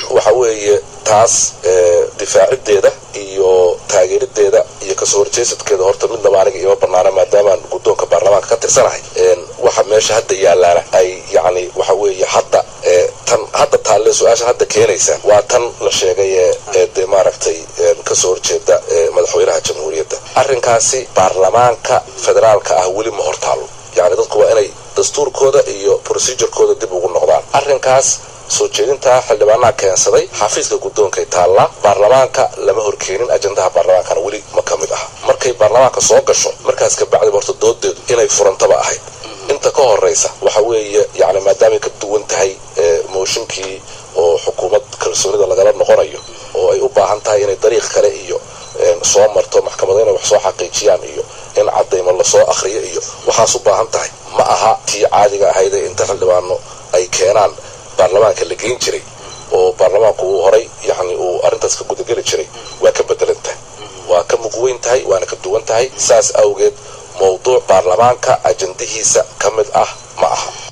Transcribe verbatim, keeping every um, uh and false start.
waxa weeye taas difaacideeda iyo taageerideeda iyo kasoo horjeesadkeeda horta midnaba aniga ima banaana maadaamaan guddoonka baarlamaanka ka tirsanahay waxa meesha hadda yaalaana ay yacni waxa weeye hadda tan hadda taalle su-aasha hadda keenaysa waa tan la sheegay ee dee maaragtay kasoo horjeeda madaxweynaha jamhuuriyadda arrinkaasi baarlamaanka federaalka ah weli ma hortaalo yacni dadku waa inay dastuurkooda iyo procedurekooda dib ugu noqdaan arrinkaas soo jeedintaa xildhibaanaha keensaday xafiiska guddoonkay taallaa baarlamaanka lama horkeenin ajandaha baarlamaankana weli ma ka mid ah markay baarlamaanka soo gasho markaas ka bacdiba horta doodeedu inay furantaba ahayd inta ka horeysa waxa weeye yacni maadaamay ka duwan tahay mooshinkii oo xukuumad kalsoonida lagala noqonayo oo ay u baahan tahay inay dariiq kale iyo soo marto maxkamado inay wax soo xaqiijiyaan iyo in caddaymo lasoo akhriyo iyo waxaas u baahan tahay ma aha tii caadiga ahayd ee inta xildhibaano ay keenaan baarlamaanka la geyn jiray oo baarlamaanku uu horay yacni uu arrintaas ka gudageli jiray waa ka bedelan tahay waa ka mugweyn tahay waana ka duwan tahay saas awgeed mawduuc baarlamaanka ajandihiisa ka mid ah ma aha